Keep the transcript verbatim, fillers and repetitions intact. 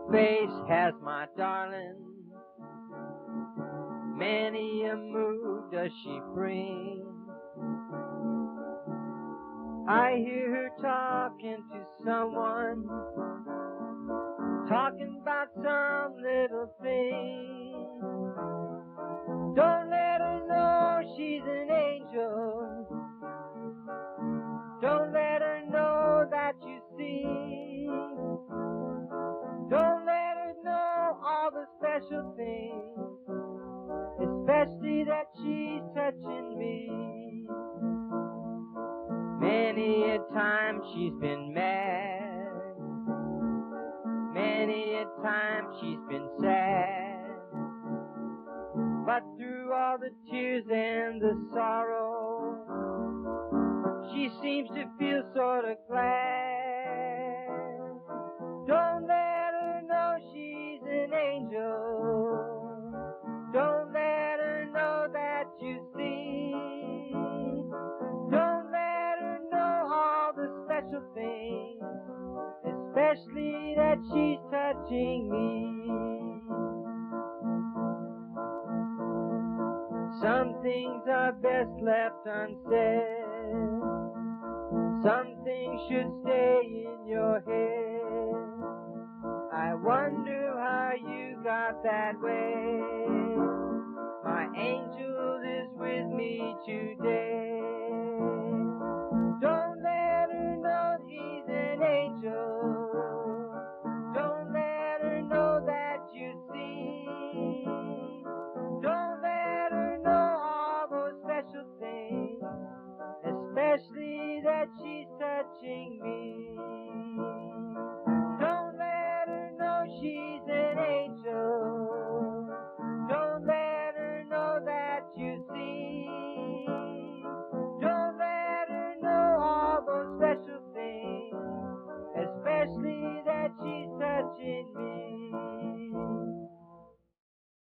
face has my darling? Many a mood does she bring. I hear her talking to someone, talking about some little thing. Don't let her know she's an angel. Don't let her know that you see. Don't let her know all the special things, especially that she's touching me. Many a time she's been mad, many a time she's been sad, but through all the tears and the sorrow, she seems to feel sort of glad. Don't let her know she's an angel. Don't let her know that you see. Don't let her know all the special things, especially that she's touching me. Some things are best left unsaid. Some things should stay in your head. I wonder how you got that way. My angel is with me today. Don't let her know he's an angel. Don't let her know that you see. Don't let her know all those special things, especially that she's touching me. Don't let her know she's an angel. Don't let her know that you see. Don't let her know all those special things, especially that she's touching me.